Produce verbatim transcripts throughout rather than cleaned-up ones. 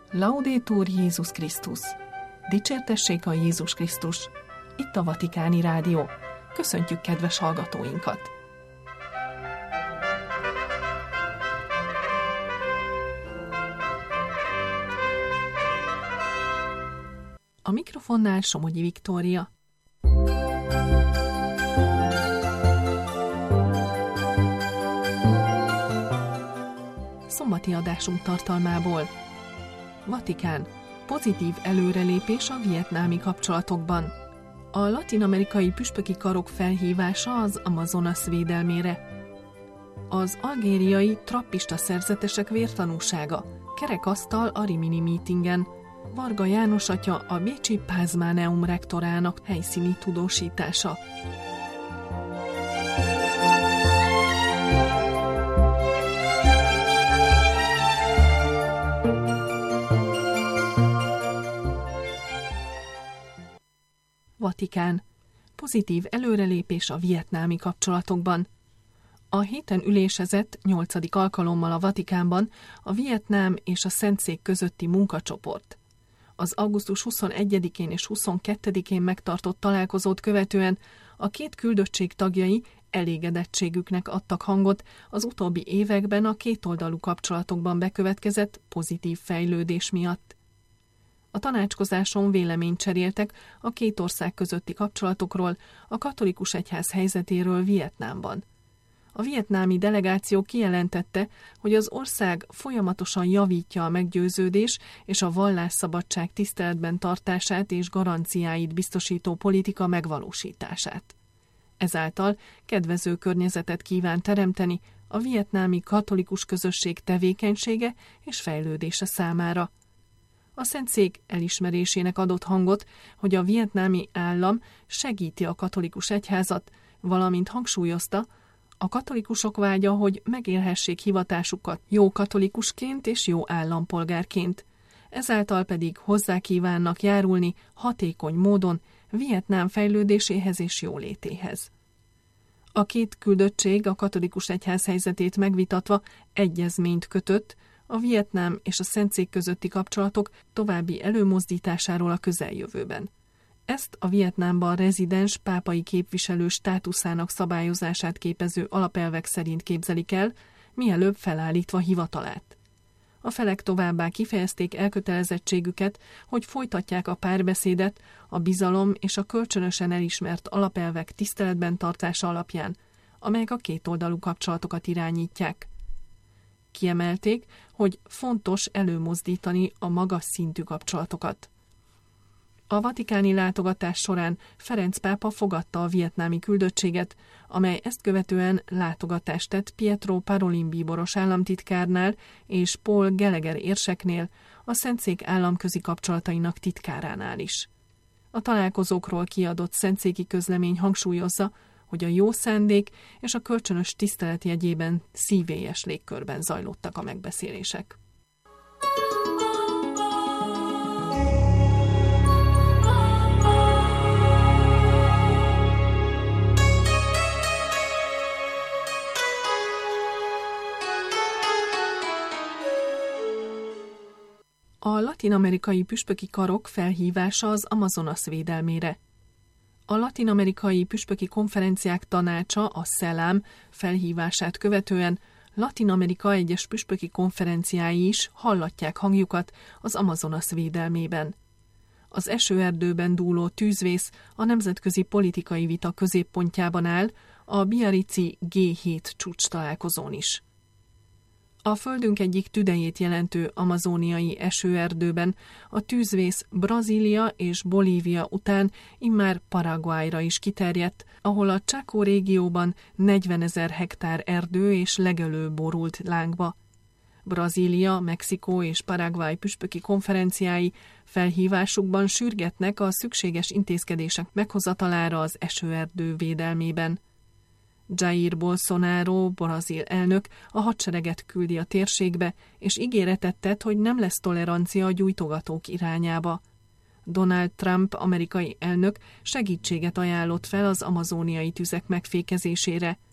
Laudetur Jézus Krisztus! Dicsértessék a Jézus Krisztus! Itt a Vatikáni Rádió. Köszöntjük kedves hallgatóinkat! A mikrofonnál Somogyi Viktória. Szombati adásunk tartalmából. Vatikán. Pozitív előrelépés a vietnámi kapcsolatokban. A latin-amerikai püspöki karok felhívása az Amazonas védelmére. Az algériai trappista szerzetesek vértanúsága. Kerekasztal a Rimini mítingen. Varga János atya a bécsi Pázmáneum rektorának helyszíni tudósítása. Vatikán. Pozitív előrelépés a vietnámi kapcsolatokban. A héten ülésezett nyolcadik alkalommal a Vatikánban a Vietnám és a Szentszék közötti munkacsoport. Az augusztus huszonegyedikén és huszonkettedikén megtartott találkozót követően a két küldöttség tagjai elégedettségüknek adtak hangot az utóbbi években a kétoldalú kapcsolatokban bekövetkezett pozitív fejlődés miatt. A tanácskozáson véleményt cseréltek a két ország közötti kapcsolatokról, a katolikus egyház helyzetéről Vietnámban. A vietnámi delegáció kijelentette, hogy az ország folyamatosan javítja a meggyőződés és a vallásszabadság tiszteletben tartását és garanciáit biztosító politika megvalósítását. Ezáltal kedvező környezetet kíván teremteni a vietnámi katolikus közösség tevékenysége és fejlődése számára. A Szentszék elismerésének adott hangot, hogy a vietnámi állam segíti a katolikus egyházat, valamint hangsúlyozta, a katolikusok vágya, hogy megélhessék hivatásukat jó katolikusként és jó állampolgárként. Ezáltal pedig hozzá kívánnak járulni hatékony módon Vietnám fejlődéséhez és jólétéhez. A két küldöttség a katolikus egyház helyzetét megvitatva egyezményt kötött a Vietnám és a Szentszék közötti kapcsolatok további előmozdításáról a közeljövőben. Ezt a Vietnámban rezidens pápai képviselő státuszának szabályozását képező alapelvek szerint képzelik el, mielőbb felállítva hivatalát. A felek továbbá kifejezték elkötelezettségüket, hogy folytatják a párbeszédet a bizalom és a kölcsönösen elismert alapelvek tiszteletben tartása alapján, amelyek a kétoldalú kapcsolatokat irányítják. Kiemelték, hogy fontos előmozdítani a magas szintű kapcsolatokat. A vatikáni látogatás során Ferenc pápa fogadta a vietnámi küldöttséget, amely ezt követően látogatást tett Pietro Parolin bíboros államtitkárnál és Paul Gallagher érseknél, a Szentszék államközi kapcsolatainak titkáránál is. A találkozókról kiadott szentszéki közlemény hangsúlyozza, hogy a jó szándék és a kölcsönös tisztelet jegyében szívélyes légkörben zajlottak a megbeszélések. A latin-amerikai püspöki karok felhívása az Amazonas védelmére. A latin-amerikai püspöki konferenciák tanácsa, a SELAM felhívását követően Latin-Amerika egyes püspöki konferenciái is hallatják hangjukat az Amazonas védelmében. Az esőerdőben dúló tűzvész a nemzetközi politikai vita középpontjában áll, a Biarritzi gé hét csúcs találkozón is. A földünk egyik tüdejét jelentő amazóniai esőerdőben a tűzvész Brazília és Bolívia után immár Paraguayra is kiterjedt, ahol a Chaco régióban negyvenezer hektár erdő és legelő borult lángba. Brazília, Mexikó és Paraguay püspöki konferenciái felhívásukban sürgetnek a szükséges intézkedések meghozatalára az esőerdő védelmében. Jair Bolsonaro, brazil elnök a hadsereget küldi a térségbe, és ígéretet tett, hogy nem lesz tolerancia a gyújtogatók irányába. Donald Trump amerikai elnök segítséget ajánlott fel az amazóniai tüzek megfékezésére.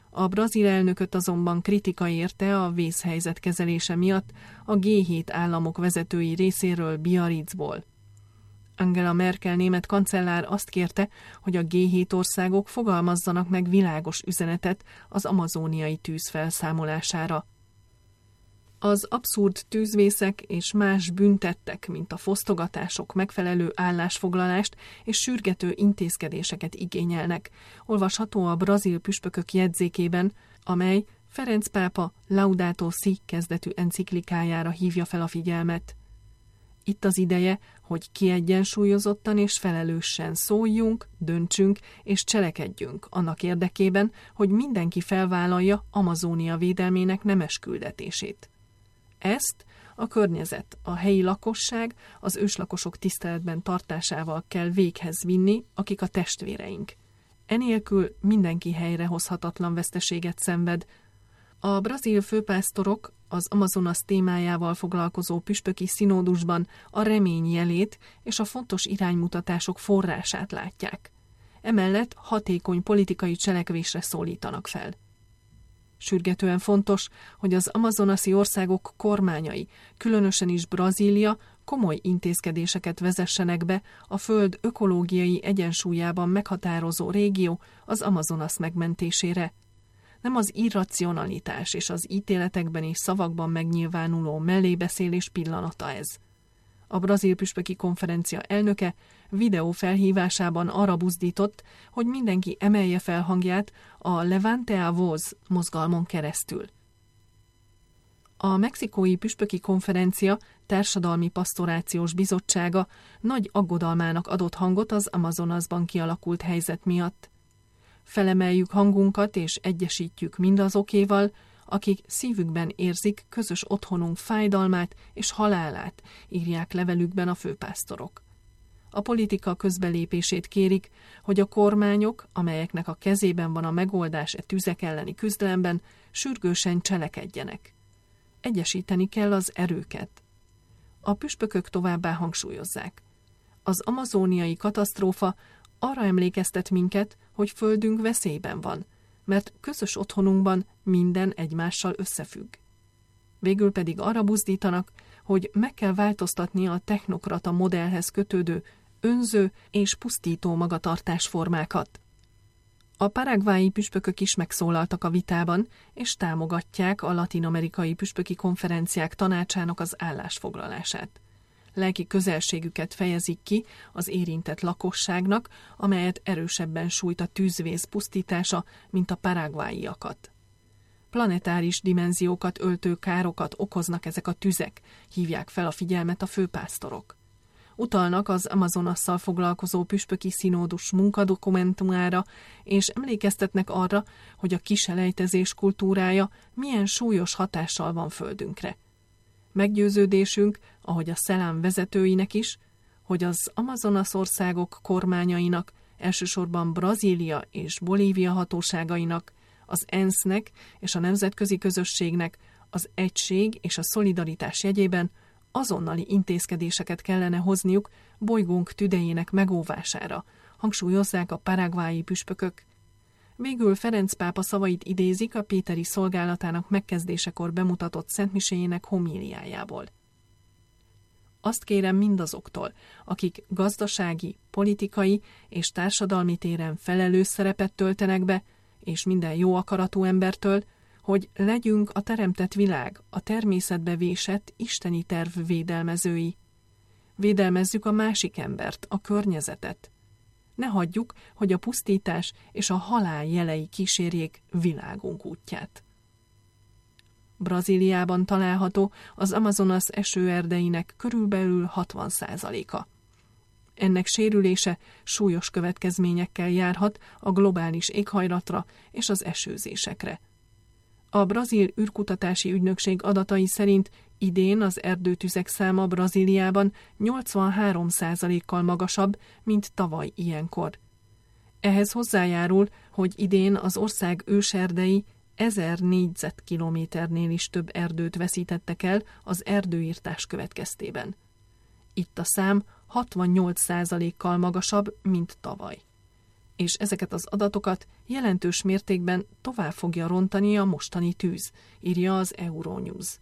A brazil elnököt azonban kritika érte a vészhelyzet kezelése miatt a gé hét államok vezetői részéről Biarritzból. Angela Merkel német kancellár azt kérte, hogy a gé hét országok fogalmazzanak meg világos üzenetet az amazóniai tűz felszámolására. Az abszurd tűzvészek és más büntettek, mint a fosztogatások megfelelő állásfoglalást és sürgető intézkedéseket igényelnek, olvasható a brazil püspökök jegyzékében, amely Ferenc pápa Laudato Si kezdetű enciklikájára hívja fel a figyelmet. Itt az ideje, hogy kiegyensúlyozottan és felelősen szóljunk, döntsünk és cselekedjünk annak érdekében, hogy mindenki felvállalja Amazónia védelmének nemes küldetését. Ezt a környezet, a helyi lakosság, az őslakosok tiszteletben tartásával kell véghez vinni, akik a testvéreink. Enélkül mindenki helyrehozhatatlan veszteséget szenved. A brazil főpásztorok az Amazonas témájával foglalkozó püspöki színódusban a remény jelét és a fontos iránymutatások forrását látják. Emellett hatékony politikai cselekvésre szólítanak fel. Sürgetően fontos, hogy az amazonasi országok kormányai, különösen is Brazília, komoly intézkedéseket vezessenek be a föld ökológiai egyensúlyában meghatározó régió, az Amazonas megmentésére. Nem az irracionalitás és az ítéletekben és szavakban megnyilvánuló mellébeszélés pillanata ez. A brazil püspöki konferencia elnöke videó felhívásában arra buzdított, hogy mindenki emelje fel hangját a Levante a Voz mozgalmon keresztül. A mexikói püspöki konferencia társadalmi pasztorációs bizottsága nagy aggodalmának adott hangot az Amazonasban kialakult helyzet miatt. Felemeljük hangunkat és egyesítjük mindazokéval, akik szívükben érzik közös otthonunk fájdalmát és halálát, írják levelükben a főpásztorok. A politika közbelépését kérik, hogy a kormányok, amelyeknek a kezében van a megoldás e tüzek elleni küzdelemben, sürgősen cselekedjenek. Egyesíteni kell az erőket. A püspökök továbbá hangsúlyozzák. Az amazóniai katasztrófa arra emlékeztet minket, hogy földünk veszélyben van, mert közös otthonunkban minden egymással összefügg. Végül pedig arra buzdítanak, hogy meg kell változtatni a technokrata modellhez kötődő, önző és pusztító magatartásformákat. A paraguayi püspökök is megszólaltak a vitában, és támogatják a latin-amerikai püspöki konferenciák tanácsának az állásfoglalását. Lelki közelségüket fejezik ki az érintett lakosságnak, amelyet erősebben sújt a tűzvész pusztítása, mint a paraguayiakat. Planetáris dimenziókat öltő károkat okoznak ezek a tüzek, hívják fel a figyelmet a főpásztorok. Utalnak az Amazonasszal foglalkozó püspöki színódus munkadokumentumára, és emlékeztetnek arra, hogy a kiselejtezés kultúrája milyen súlyos hatással van földünkre. Meggyőződésünk, ahogy a szelám vezetőinek is, hogy az Amazonas országok kormányainak, elsősorban Brazília és Bolívia hatóságainak, az ENSZ-nek és a nemzetközi közösségnek az egység és a szolidaritás jegyében azonnali intézkedéseket kellene hozniuk bolygónk tüdejének megóvására, hangsúlyozzák a paraguayi püspökök. Végül Ferenc pápa szavait idézik a péteri szolgálatának megkezdésekor bemutatott szentmiséjének homíliájából. Azt kérem mindazoktól, akik gazdasági, politikai és társadalmi téren felelős szerepet töltenek be, és minden jó akaratú embertől, hogy legyünk a teremtett világ, a természetbe vésett isteni terv védelmezői. Védelmezzük a másik embert, a környezetet. Ne hagyjuk, hogy a pusztítás és a halál jelei kísérjék világunk útját. Brazíliában található az Amazonas esőerdeinek körülbelül hatvan százaléka. Ennek sérülése súlyos következményekkel járhat a globális éghajlatra és az esőzésekre. A brazil űrkutatási ügynökség adatai szerint idén az erdőtüzek száma Brazíliában nyolcvanhárom százalékkal magasabb, mint tavaly ilyenkor. Ehhez hozzájárul, hogy idén az ország őserdei ezer négyzetkilométernél is több erdőt veszítettek el az erdőirtás következtében. Itt a szám hatvannyolc százalékkal magasabb, mint tavaly. és ezeket az adatokat jelentős mértékben tovább fogja rontani a mostani tűz, írja az Euronews.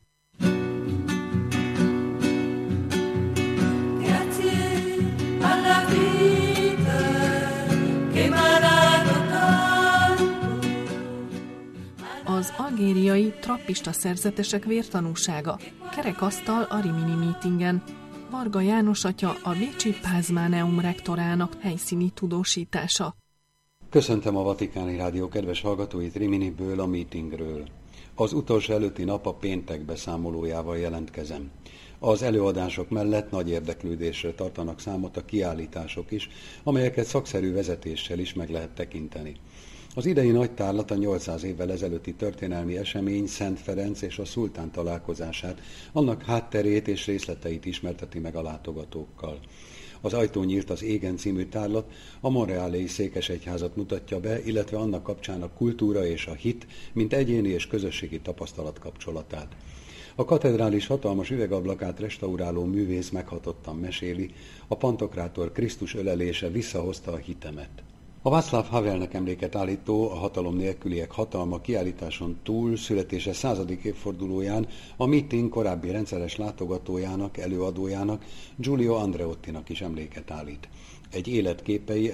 Az algériai trappista szerzetesek vértanúsága, kerekasztal a Rimini mítingen. Varga János atya, a bécsi Pázmáneum rektorának helyszíni tudósítása. Köszöntöm a Vatikáni Rádió kedves hallgatóit Riminiből, a mítingről. Az utolsó előtti nap a péntek beszámolójával jelentkezem. Az előadások mellett nagy érdeklődésre tartanak számot a kiállítások is, amelyeket szakszerű vezetéssel is meg lehet tekinteni. Az idei nagy tárlat a nyolcszáz évvel ezelőtti történelmi esemény, Szent Ferenc és a szultán találkozását, annak hátterét és részleteit ismerteti meg a látogatókkal. Az Ajtó nyílt az égen című tárlat a Montréali székesegyházat mutatja be, illetve annak kapcsán a kultúra és a hit, mint egyéni és közösségi tapasztalat kapcsolatát. A katedrális hatalmas üvegablakát restauráló művész meghatottan meséli, a pantokrátor Krisztus ölelése visszahozta a hitemet. A Václav Havelnek emléket állító, a hatalom nélküliek hatalma kiállításon túl születése századik évfordulóján a meeting korábbi rendszeres látogatójának, előadójának, Giulio Andreottinak is emléket állít. Egy életképei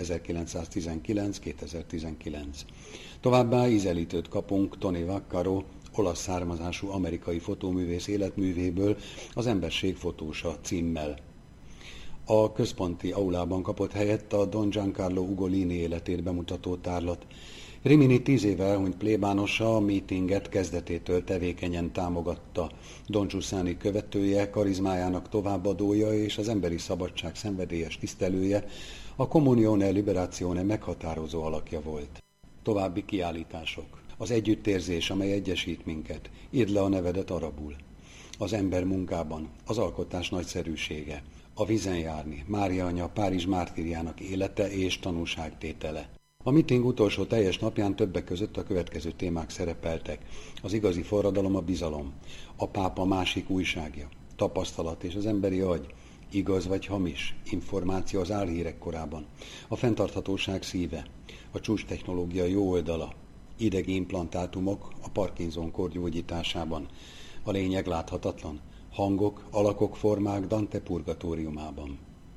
ezerkilencszáztizenkilenc-kétezer-tizenkilenc. Továbbá ízelítőt kapunk Tony Vaccaro, olasz származású amerikai fotóművész életművéből, az Emberség fotósa címmel. A központi aulában kapott helyett a Don Giancarlo Ugolini életét bemutató tárlat. Rimini tíz éve elhunyt plébánosa a mítinget kezdetétől tevékenyen támogatta. Don Giussani követője, karizmájának továbbadója és az emberi szabadság szenvedélyes tisztelője, a Comunione Liberazione meghatározó alakja volt. További kiállítások. Az együttérzés, amely egyesít minket. Írd le a nevedet arabul. Az ember munkában, az alkotás nagyszerűsége. A vízen járni, Mária anya Párizs mártírjának élete és tanúságtétele. A meeting utolsó teljes napján többek között a következő témák szerepeltek. Az igazi forradalom a bizalom, a pápa másik újságja, tapasztalat és az emberi agy, igaz vagy hamis, információ az álhírek korában, a fenntarthatóság szíve, a csúcstechnológia jó oldala, idegi implantátumok a Parkinson-kór gyógyításában, a lényeg láthatatlan, hangok, alakok, formák Dante purgatóriumában.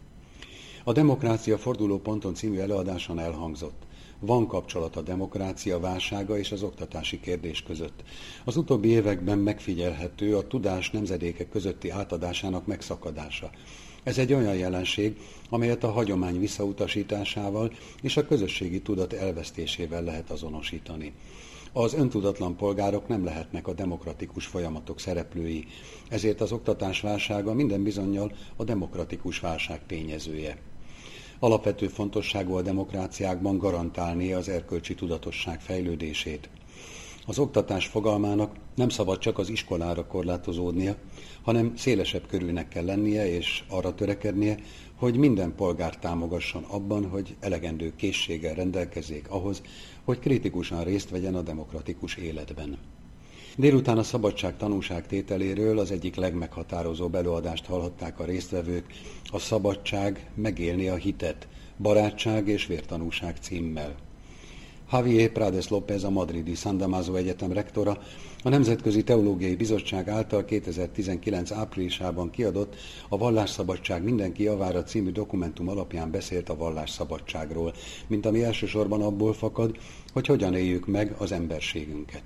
A Demokrácia fordulóponton című előadáson elhangzott. Van kapcsolat a demokrácia válsága és az oktatási kérdés között. Az utóbbi években megfigyelhető a tudás nemzedékek közötti átadásának megszakadása. Ez egy olyan jelenség, amelyet a hagyomány visszautasításával és a közösségi tudat elvesztésével lehet azonosítani. Az öntudatlan polgárok nem lehetnek a demokratikus folyamatok szereplői, ezért az oktatás válsága minden bizonnyal a demokratikus válság tényezője. Alapvető fontosságú a demokráciákban garantálni az erkölcsi tudatosság fejlődését. Az oktatás fogalmának nem szabad csak az iskolára korlátozódnia, hanem szélesebb körűnek kell lennie és arra törekednie, hogy minden polgár támogasson abban, hogy elegendő készséggel rendelkezzék ahhoz, hogy kritikusan részt vegyen a demokratikus életben. Délután a szabadság tanúságtételéről az egyik legmeghatározóbb előadást hallhatták a résztvevők, a Szabadság megélni a hitet, barátság és vértanúság címmel. Javier Prades López, a madridi San Damaso Egyetem rektora, a Nemzetközi Teológiai Bizottság által kétezer-tizenkilenc áprilisában kiadott a Vallásszabadság mindenki javára című dokumentum alapján beszélt a vallásszabadságról, mint ami elsősorban abból fakad, hogy hogyan éljük meg az emberségünket.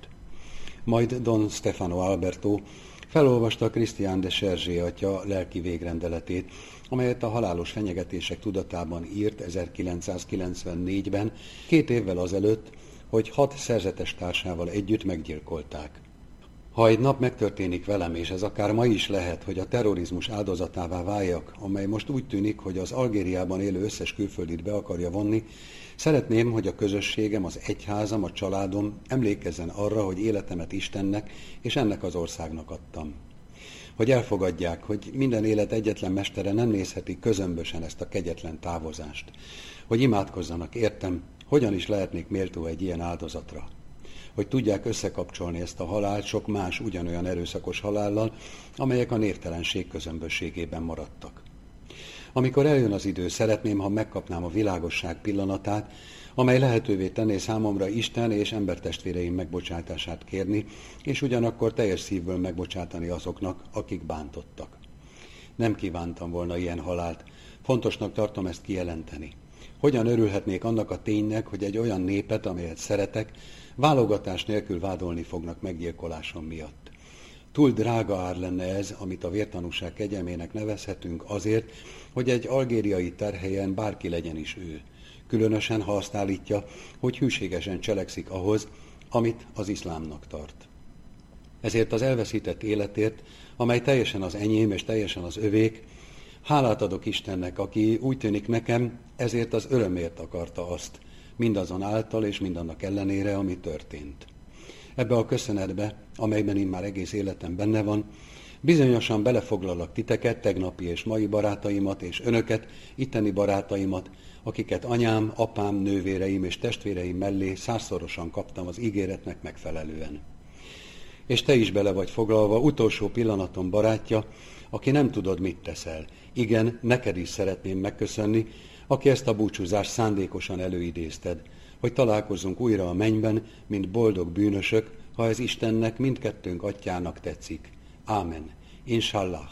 Majd Don Stefano Alberto felolvasta Christian de Sergé atya lelki végrendeletét, amelyet a halálos fenyegetések tudatában írt ezerkilencszázkilencvennégyben, két évvel azelőtt, hogy hat szerzetes társával együtt meggyilkolták. Ha egy nap megtörténik velem, és ez akár ma is lehet, hogy a terrorizmus áldozatává váljak, amely most úgy tűnik, hogy az Algériában élő összes külföldit be akarja vonni, szeretném, hogy a közösségem, az egyházam, a családom emlékezzen arra, hogy életemet Istennek és ennek az országnak adtam. Hogy elfogadják, hogy minden élet egyetlen mestere nem nézheti közömbösen ezt a kegyetlen távozást. Hogy imádkozzanak, értem, hogyan is lehetnék méltó egy ilyen áldozatra. Hogy tudják összekapcsolni ezt a halált sok más ugyanolyan erőszakos halállal, amelyek a névtelenség közömbösségében maradtak. Amikor eljön az idő, szeretném, ha megkapnám a világosság pillanatát, amely lehetővé tenné számomra Isten és embertestvéreim megbocsátását kérni, és ugyanakkor teljes szívből megbocsátani azoknak, akik bántottak. Nem kívántam volna ilyen halált, fontosnak tartom ezt kijelenteni. Hogyan örülhetnék annak a ténynek, hogy egy olyan népet, amelyet szeretek, válogatás nélkül vádolni fognak meggyilkolásom miatt. Túl drága ár lenne ez, amit a vértanúság kegyelmének nevezhetünk azért, hogy egy algériai terhelyen bárki legyen is ő. Különösen, ha azt állítja, hogy hűségesen cselekszik ahhoz, amit az iszlámnak tart. Ezért az elveszített életért, amely teljesen az enyém és teljesen az övék, hálát adok Istennek, aki úgy tűnik nekem, ezért az örömért akarta azt, mindazonáltal és mindannak ellenére, ami történt. Ebbe a köszönetbe, amelyben én már egész életem benne van, bizonyosan belefoglalak titeket, tegnapi és mai barátaimat, és önöket, itteni barátaimat, akiket anyám, apám, nővéreim és testvéreim mellé százszorosan kaptam az ígéretnek megfelelően. És te is bele vagy foglalva, utolsó pillanaton barátja, aki nem tudod, mit teszel. Igen, neked is szeretném megköszönni, aki ezt a búcsúzást szándékosan előidézted, hogy találkozzunk újra a mennyben, mint boldog bűnösök, ha ez Istennek, mindkettőnk atyának tetszik. Ámen. Inshallah.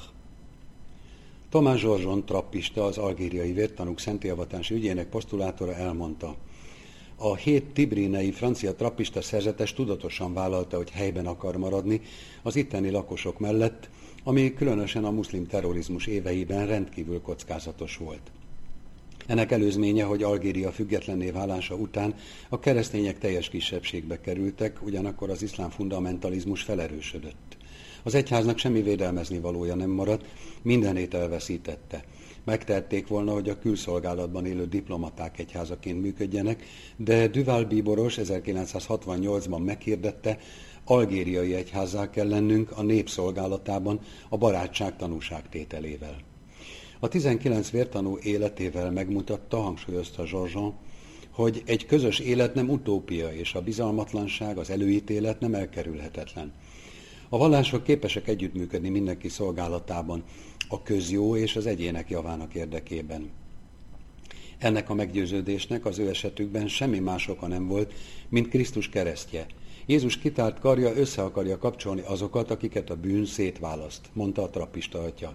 Tomás Zsorzson trappista, az algériai vértanúk szentélvatási ügyének posztulátora elmondta: a hét tibrinei francia trappista szerzetes tudatosan vállalta, hogy helyben akar maradni az itteni lakosok mellett, ami különösen a muszlim terrorizmus éveiben rendkívül kockázatos volt. Ennek előzménye, hogy Algéria függetlenné válása után a keresztények teljes kisebbségbe kerültek, ugyanakkor az iszlám fundamentalizmus felerősödött. Az egyháznak semmi védelmezni valója nem maradt, mindenét elveszítette. Megtehették volna, hogy a külszolgálatban élő diplomaták egyházaként működjenek, de Duval bíboros ezerkilencszázhatvannyolcban meghirdette, algériai egyházzá kell lennünk a nép szolgálatában a barátság tanúságtételével. A tizenkilenc vértanú életével megmutatta, hangsúlyozta Zsorzson, hogy egy közös élet nem utópia, és a bizalmatlanság, az előítélet nem elkerülhetetlen. A vallások képesek együttműködni mindenki szolgálatában, a közjó és az egyének javának érdekében. Ennek a meggyőződésnek az ő esetükben semmi más oka nem volt, mint Krisztus keresztje. Jézus kitárt karja össze akarja kapcsolni azokat, akiket a bűn szétválaszt, mondta a trappista atya.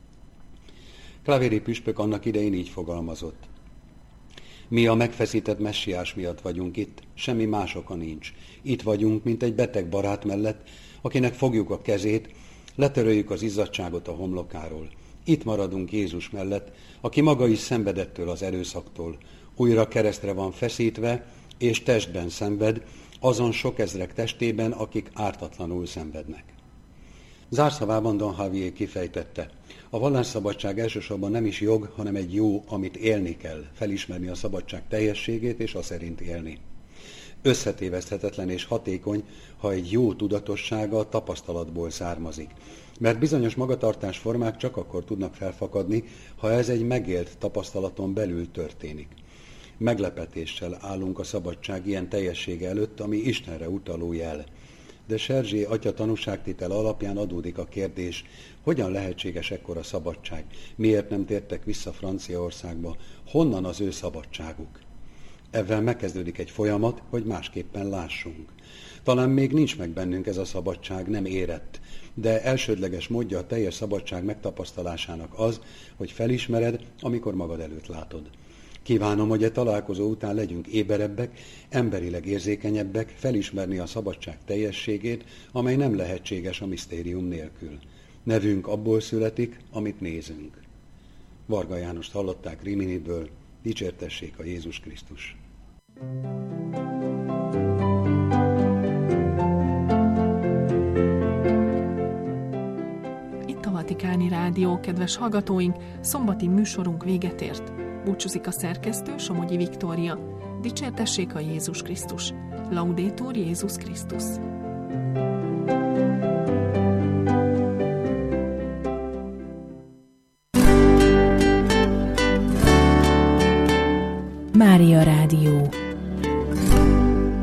Klavéri püspök annak idején így fogalmazott: mi a megfeszített messiás miatt vagyunk itt, semmi más oka nincs. Itt vagyunk, mint egy beteg barát mellett, akinek fogjuk a kezét, letöröljük az izzadságot a homlokáról. Itt maradunk Jézus mellett, aki maga is szenvedettől az erőszaktól. Újra keresztre van feszítve, és testben szenved, azon sok ezrek testében, akik ártatlanul szenvednek. Zárszavában Don Javier kifejtette: a vallásszabadság elsősorban nem is jog, hanem egy jó, amit élni kell, felismerni a szabadság teljességét és a szerint élni. Összetéveszthetetlen és hatékony, ha egy jó tudatossága a tapasztalatból származik. Mert bizonyos magatartásformák csak akkor tudnak felfakadni, ha ez egy megélt tapasztalaton belül történik. Meglepetéssel állunk a szabadság ilyen teljessége előtt, ami Istenre utaló jel. De Serzsé atya tanúságtétel alapján adódik a kérdés, hogyan lehetséges ekkora szabadság? Miért nem tértek vissza Franciaországba? Honnan az ő szabadságuk? Ezzel megkezdődik egy folyamat, hogy másképpen lássunk. Talán még nincs meg bennünk ez a szabadság, nem érett, de elsődleges módja a teljes szabadság megtapasztalásának az, hogy felismered, amikor magad előtt látod. Kívánom, hogy a találkozó után legyünk éberebbek, emberileg érzékenyebbek, felismerni a szabadság teljességét, amely nem lehetséges a misztérium nélkül. Nevünk abból születik, amit nézünk. Varga Jánost hallották Riminiből, dicsértessék a Jézus Krisztus. Itt a Vatikáni Rádió, kedves hallgatóink, szombati műsorunk véget ért. Búcsúzik a szerkesztő, Somogyi Viktória. Dicsértessék a Jézus Krisztus. Laudetur Jézus Krisztus. Mária Rádió.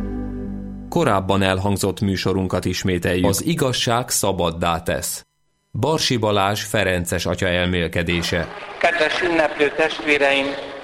Korábban elhangzott műsorunkat ismételjük. Az igazság szabaddá tesz. Barsi Balázs ferences atya elmélkedése. Kedves ünneplő testvéreim,